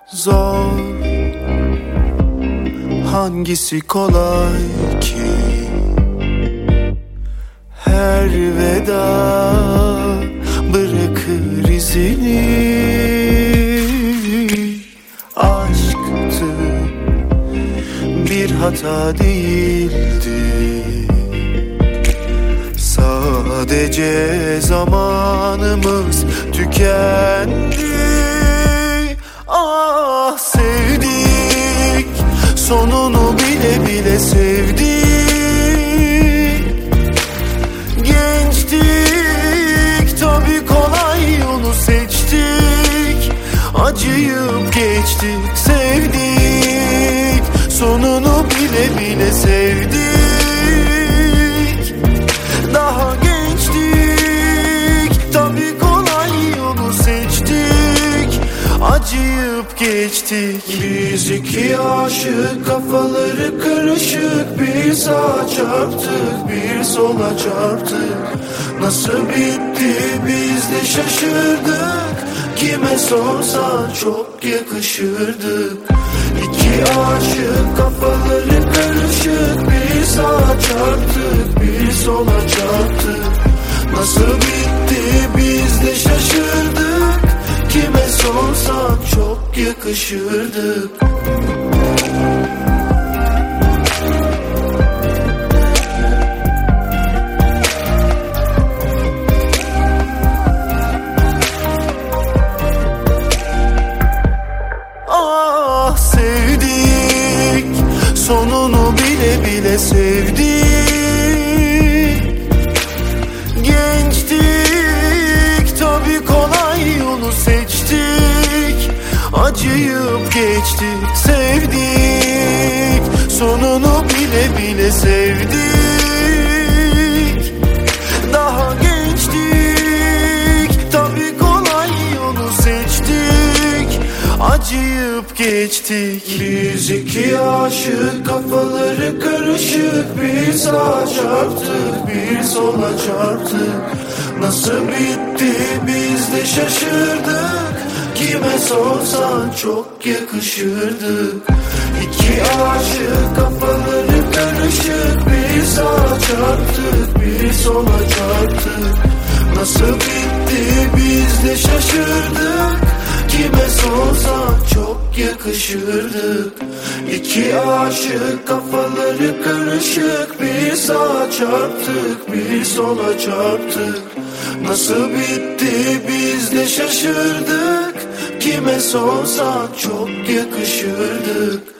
Zor, hangisi kolay ki? Her veda bırakır izini. Aşktı, bir hata değildi. Sadece zamanımız tükendi. Ah, sevdik, sonunu bile bile sevdik. Gençtik, tabii kolay yolu seçtik. Acıyıp geçtik, sevdik, sonunu bile bile sevdik. Daha gençtik, tabii kolay yolu seçtik. Acıyıp geçtik. Biz iki aşık, kafaları karışık. Bir sağa çarptık, bir sola çarptık. Nasıl bitti biz de şaşırdık. Kime sorsan çok yakışırdık. İki aşık, kafaları karışık. Bir sağa çarptık, bir sola çarptık. Nasıl bitti biz de şaşırdık. Kime sorsan çok yakışırdık. Ah, sevdik, sonunu bile bile sevdik. Gençtik, tabii kolay yolu seçtik. Acıyıp geçtik, sevdik, sonunu bile bile sevdik. Daha gençtik, tabii kolay yolu seçtik. Acıyıp geçtik. Biz iki aşık, kafaları karışık. Bir sağa çarptık, bir sola çarptık. Nasıl bitti biz de şaşırdık. Kime sorsan çok yakışırdık. İki aşık, kafaları karışık. Bir sağa çarptık, bir sola çarptık. Nasıl bitti biz de şaşırdık. Kime sorsan çok yakışırdık. İki aşık, kafaları karışık. Bir sağa çarptık, bir sola çarptık. Nasıl bitti biz de şaşırdık. Kime sorsan çok yakışırdık.